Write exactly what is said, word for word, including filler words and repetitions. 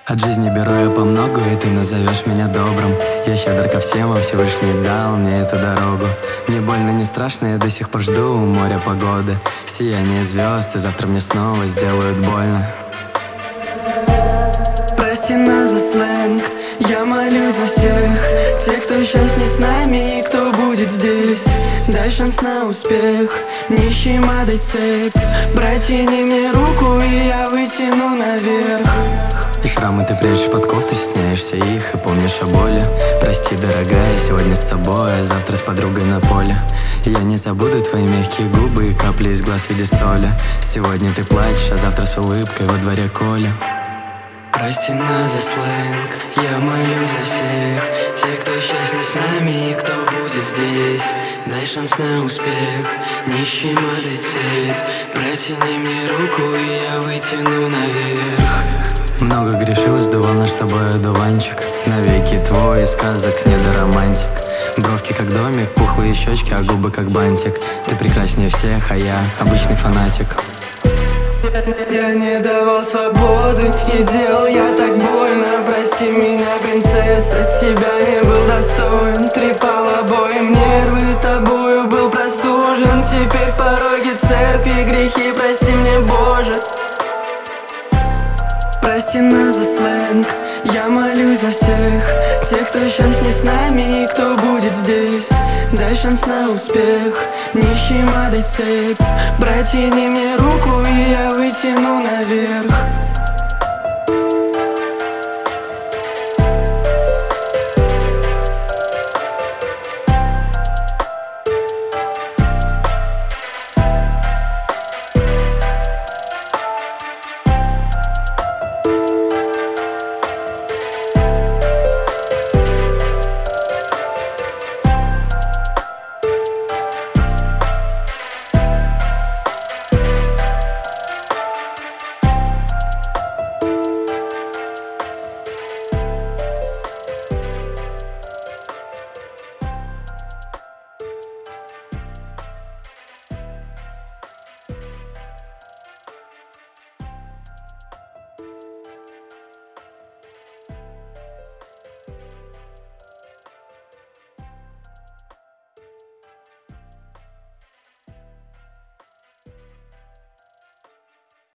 От жизни беру я по многу, и ты назовешь меня добрым. Я щедр ко всем, а Всевышний дал мне эту дорогу. Мне больно, не страшно, я до сих пор жду у моря погоды. Сияние звезд, и завтра мне снова сделают больно. Прости нас за сленг, я молюсь за всех тех, кто сейчас не с нами и кто будет здесь. Дай шанс на успех, нищим отдай цепь. Протяни мне руку, и я вытяну наверх. И шрамы ты прячешь под кофту, стесняешься их и помнишь о боли. Прости, дорогая, сегодня с тобой, а завтра с подругой на поле. Я не забуду твои мягкие губы и капли из глаз в виде соли. Сегодня ты плачешь, а завтра с улыбкой во дворе Коля. Прости нас за сленг, я молюсь за всех тех, кто сейчас не с нами и кто будет здесь. Дай шанс на успех, нищим отдай цепь. Протяни мне руку, и я вытяну наверх. Много грешил, сдувал наш с тобой одуванчик. Навеки твой, сказок не до романтик. Бровки как домик, пухлые щечки, а губы как бантик. Ты прекраснее всех, а я обычный фанатик. Я не давал свободы и делал я так больно. Прости меня, принцесса, тебя не был достоин. Трепал обоим нервы, тобою был простужен. Теперь в пороге церкви грехи, прости мне, Боже. Прости нас за сленг, я молюсь за всех тех, кто сейчас не с нами и кто будет здесь. Дай шанс на успех, нищим отдай цепь. Протяни мне руку, и я вытяну наверх.